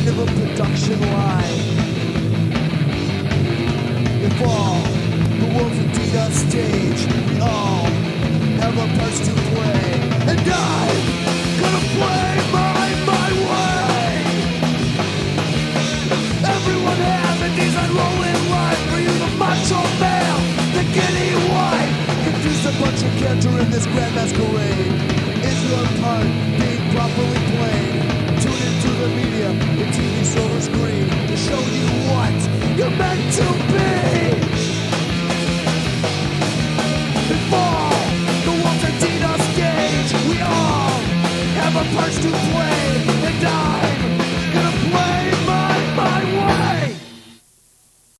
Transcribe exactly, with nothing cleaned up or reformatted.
end of a production line. If all the world's indeed a stage, we all have a parts to play, and I'm gonna play my my way. Everyone has a decent role in life. For you, the macho male, the giddy wife, confused a bunch of character in this grand masquerade. Is your part being properly played? Tune into the media, the T V silver screen, to show you what you're meant to be.